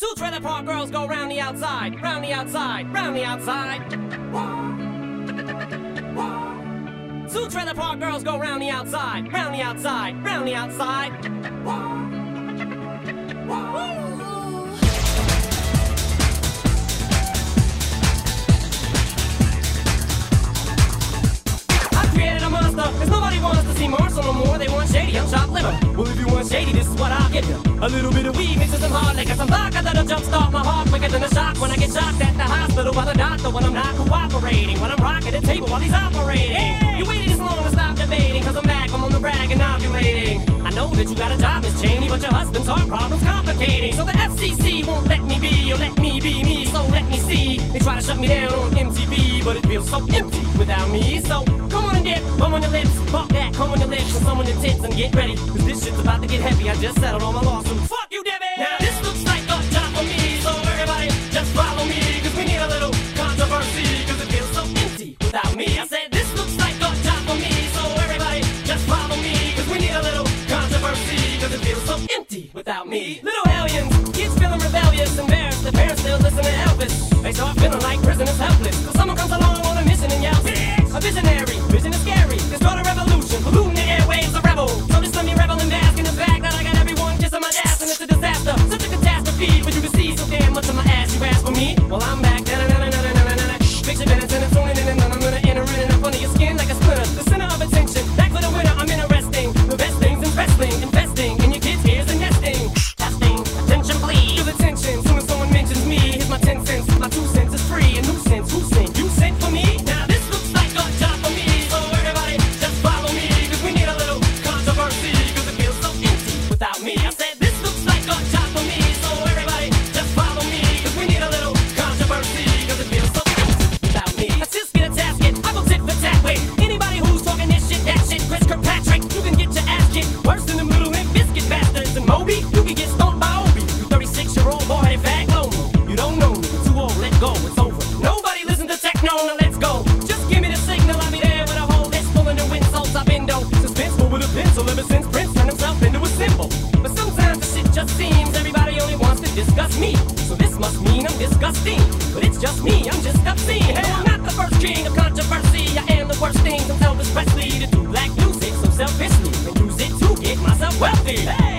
Two trailer park girls go round the outside, round the outside, round the outside. Two trailer park girls go round the outside, round the outside, round the outside. I created a monster, cause nobody wants to see Marshall no more. They want shady, I'm chopped liver. Well, if you want shady, this is what I'll give you. A little bit of weed mixed with some hard liquor, some vodka that'll jumpstart my heart quicker than a shock when I get shocked at the hospital by the doctor when I'm not cooperating, when I'm rocking the table while he's operating. Hey! You waited this long to stop debating, cause I'm back, I'm on the rag and ovulating. I know that you got a job, Miss Cheney, but your husband's heart problem's complicating. So the FCC won't let me be, or let me be me, so let me see. They try to shut me down on MTV, but it feels so empty without me. So come on and dip, come on your lips, fuck that, come on your lips, and some on your tits, and get ready, cause this shit's about to get heavy. I just settled all my lawsuit. Fuck you, Debbie! Now this looks like a job for me, so everybody just follow me, cause we need a little controversy, cause it feels so empty without me. I said this looks like a job for me, so everybody just follow me, cause we need a little controversy, cause it feels so empty without me. Little hellions, kids feeling rebellious, embarrassed, the parents still listen to Elvis. They start feeling like prisoners helpless, cause someone comes along on a mission and yells, a visionary, vision is scary, can start a revolution, polluting the airwaves, a rebel. So just let me revel and bask in the fact that I got everyone kissing my ass, and it's a disaster, such a catastrophe, but you can see so damn much of my ass. You ask for me, well I'm back, picture minutes and it's only in and I'm gonna enter in and up under your skin like a splinter, the center of attention, back for the winner, I'm interesting, the best things in wrestling, investing in your kids' ears and nesting, testing, attention please, feel the tension, soon as someone mentions me, here's my 10 cents, my 2 cents is free, a nuisance, who sent, you sent for me, now this looks like a job for me, so everybody just follow me, cause we need a little controversy, cause it feels so empty without me. I said this looks like a job for me, so everybody just follow me, cause we need a little controversy, cause it feels so without me. Let's just get a tasket, I go tit for tat with anybody who's talking this shit, that shit. Chris Kirkpatrick, you can get your ass kicked worse than them little Limp Bizkit bastards. And Moby, you can get stomped by Obi. You 36-year-old boy, headed back lonely. You don't know me, you're too old, let go, it's over. Nobody listen to techno, now let's go. Just give me the signal, I'll be there with a whole list full of new insults. I've been though suspenseful with a pencil ever since Prince turned himself into a symbol. But sometimes the shit just seems everybody only wants to discuss me. So this must mean I'm disgusting. But it's just me, I'm just obscene. Hey, I'm not the first king of controversy. I am the worst thing from Elvis Presley to do black music so selfishly and use it to get myself wealthy. Hey!